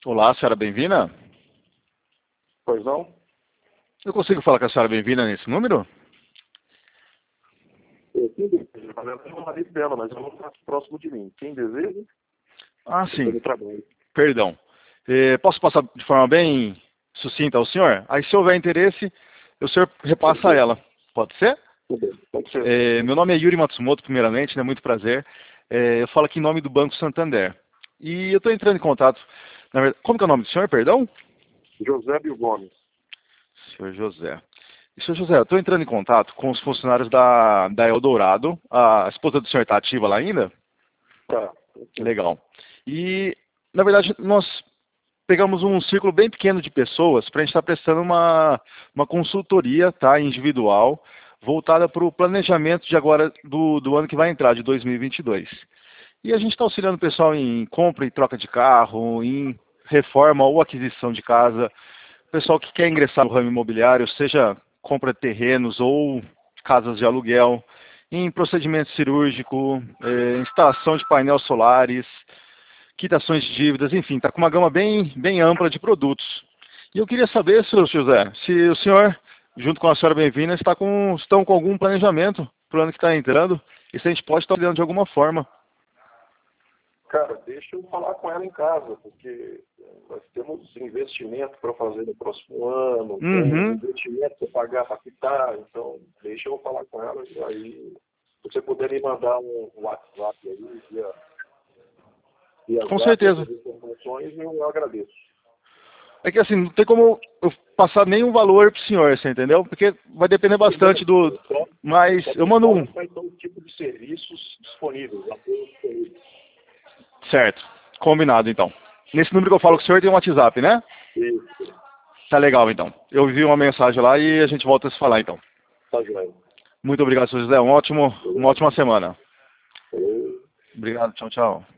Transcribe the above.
Olá, senhora bem-vinda. Pois não? Eu consigo falar com a senhora bem-vinda nesse número? Quem deseja? Na verdade, é o marido dela, mas eu não faço próximo de mim. Quem deseja, Ah, eu estou sim. no trabalho. Perdão. Posso passar de forma bem sucinta ao senhor? Aí, se houver interesse, o senhor Pode repassa a ser. ela. Pode ser? Tudo bem. Pode ser. Meu nome é Yuri Matsumoto, primeiramente, né? Muito prazer. Eu falo aqui em nome do Banco Santander. E eu estou entrando em contato. Na verdade, como que é o nome do senhor, perdão? José Bio Gomes. Senhor José. E, senhor José, eu estou entrando em contato com os funcionários da Eldorado. A esposa do senhor está ativa lá ainda? Tá. Ok. Legal. E, na verdade, nós pegamos um círculo bem pequeno de pessoas para a gente estar prestando uma consultoria, tá, individual, voltada para o planejamento de agora do ano que vai entrar, de 2022. E a gente está auxiliando o pessoal em compra e troca de carro, em reforma ou aquisição de casa, pessoal que quer ingressar no ramo imobiliário, seja compra de terrenos ou casas de aluguel, em procedimento cirúrgico, instalação de painéis solares, quitações de dívidas, enfim, está com uma gama bem ampla de produtos. E eu queria saber, senhor José, se o senhor, junto com a senhora bem-vinda, estão com algum planejamento para o ano que está entrando e se a gente pode estar olhando de alguma forma. Cara, deixa eu falar com ela em casa, porque nós temos investimento para fazer no próximo ano, tem Uhum, investimento para pagar para quitar, então deixa eu falar com ela e aí se você puder me mandar um WhatsApp aí, via com Zap, certeza. essas informações, eu agradeço. É que assim, não tem como eu passar nenhum valor para o senhor, você entendeu? Porque vai depender Tudo bastante bem. do... Mas Só eu me mando fala um, quais são os tipos de serviços disponíveis, apoios disponíveis. certo. Combinado, então. Nesse número que eu falo com o senhor tem um WhatsApp, né? Isso, Tá legal, então. Eu vi uma mensagem lá e a gente volta a se falar, então. tá joia. Muito obrigado, senhor José. Uma ótima semana. Falou. Obrigado, tchau, tchau.